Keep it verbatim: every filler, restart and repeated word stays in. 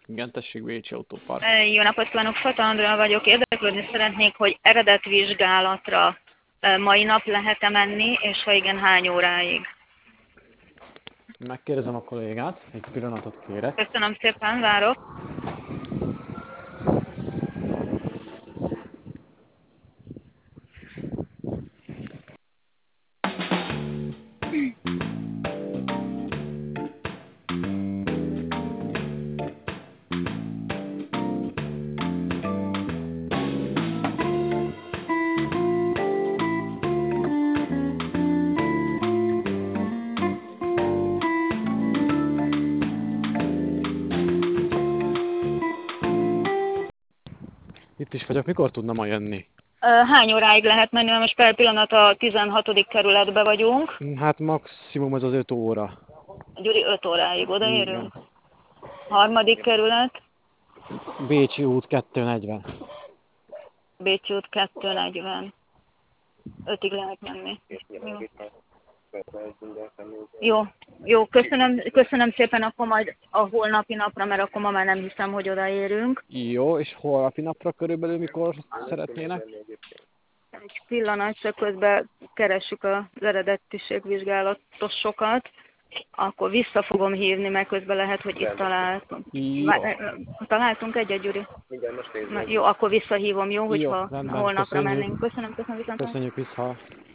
Igen, tessék, Bécsi Autópark. Jó napot kívánok, Fata Andrea vagyok. Érdeklődni szeretnék, hogy eredetvizsgálatra mai nap lehet-e menni, és ha igen, hány óráig? Megkérdezem a kollégát, egy pillanatot kérek. Köszönöm szépen, várok. Itt is vagyok, mikor tudna ma jönni? Hány óráig lehet menni? Most per pillanat a tizenhatodik kerületbe vagyunk. Hát maximum ez az öt óra. Gyuri, öt óráig odaérünk. Igen. Harmadik kerület, Bécsi út kettőnegyven. Bécsi út kettőnegyven. ötig lehet menni. Jó. Jó, jó, köszönöm, köszönöm szépen, akkor majd a holnapi napra, mert akkor ma már nem hiszem, hogy odaérünk. Jó, és holnapi napra körülbelül mikor szeretnének? Egy pillanat, csak közben keressük az eredetiségvizsgálatosokat. Akkor vissza fogom hívni, mert közben lehet, hogy itt találtunk. Jó. Találtunk egyet, Gyuri? Na, jó, akkor visszahívom, jó, hogyha Jó, rendben, holnapra köszönjük. mennénk. Köszönöm, köszönöm, viszont. Köszönjük vissza.